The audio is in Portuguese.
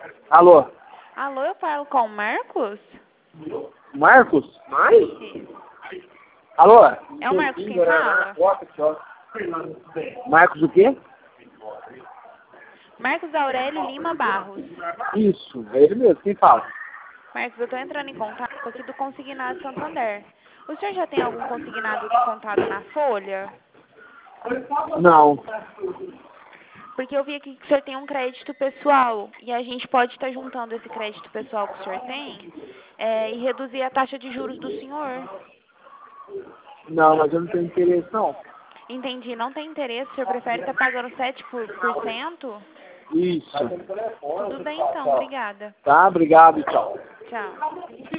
Alô? Alô, eu falo com o Marcos? Marcos? Isso. Alô? É o Marcos quem fala? Marcos o quê? Marcos Aurélio Lima Barros. Isso, é ele mesmo, quem fala? Marcos, eu estou entrando em contato aqui do Consignado Santander. O senhor já tem algum consignado descontado na folha? Não. Porque eu vi aqui que o senhor tem um crédito pessoal e a gente pode estar juntando esse crédito pessoal que o senhor tem e reduzir a taxa de juros do senhor. Não, mas eu não tenho interesse não. Entendi, não tem interesse, o senhor prefere estar pagando 7%? Isso. Tudo bem então, obrigada. Tá, obrigado, tchau. Tchau.